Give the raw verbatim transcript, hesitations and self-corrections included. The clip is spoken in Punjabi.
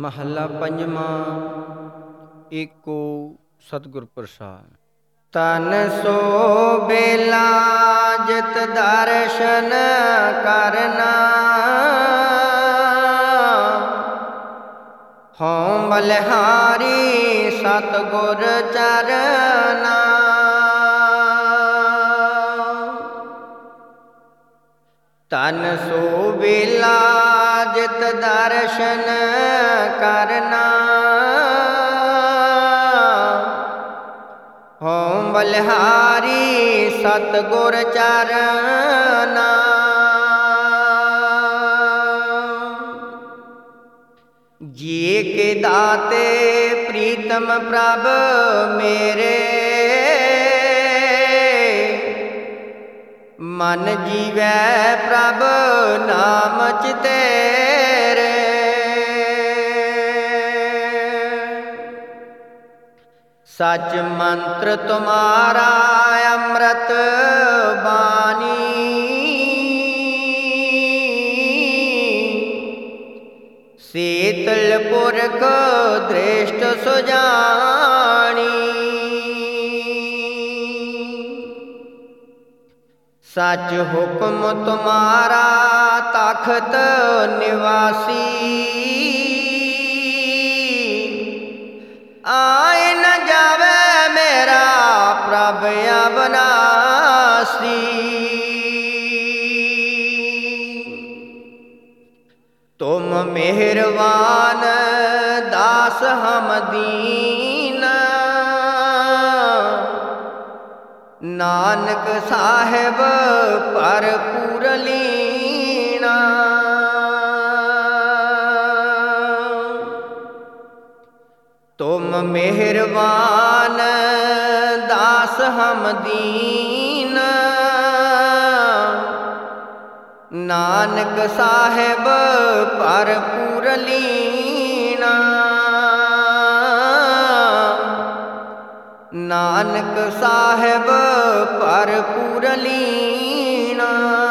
ਮਹੱਲਾ ਪੰਜਵਾਂ। ਏਕੋ ਸਤਿਗੁਰ ਪ੍ਰਸਾਦਿ। ਤਨ ਸੋ ਬੇਲਾ ਜਿਤ ਦਰਸ਼ਨ ਕਰਨਾ, ਹਉ ਬਲਿਹਾਰੀ ਸਤਿਗੁਰ ਚਰਨਾ। ਤਨ ਸੋ ਬੇਲਾ ਜਿਤ ਦਰਸ਼ਨ ਕਰਨਾ, ਹਉ ਬਲਿਹਾਰੀ ਸਤਿਗੁਰ ਚਰਨਾ। ਜੀ ਕੇ ਦਾਤੇ ਪ੍ਰੀਤਮ ਪ੍ਰਭ ਮੇਰੇ, ਮਨ ਜੀਵੈ ਪ੍ਰਭ ਨਾਮ ਚਿਤੇਰੇ। ਸਚ ਮੰਤਰ ਤੁਮਾਰਾ ਅੰਮ੍ਰਿਤ ਬਾਣੀ, ਸੀਤਲ ਪੁਰਖ ਦ੍ਰਿਸ਼ਟ ਸੁਜਾਨੀ। ਸਚ ਹੁਕਮ ਤੁਮਾਰਾ ਤਖਤ ਨਿਵਾਸੀ, ਆਏ ਨ ਜਾਵੇ ਮੇਰਾ ਪ੍ਰਭ ਅਬਨਾਸੀ। ਤੁਮ ਮਿਹਰਬਾਨ ਦਾਸ ਹਮ ਦੀਨ, ਨਾਨਕ ਸਾਹਿਬ ਭਰਪੂਰ ਲੀਨਾ। ਤੁਮ ਮਿਹਰਬਾਨ ਦਾਸ ਹਮ ਦੀਨ, ਨਾਨਕ ਸਾਹਿਬ ਭਰਪੂਰ ਲੀਨਾ। ਨਾਨਕ ਸਾਹਿਬ ਭਰਪੂਰ ਲੀਨਾ।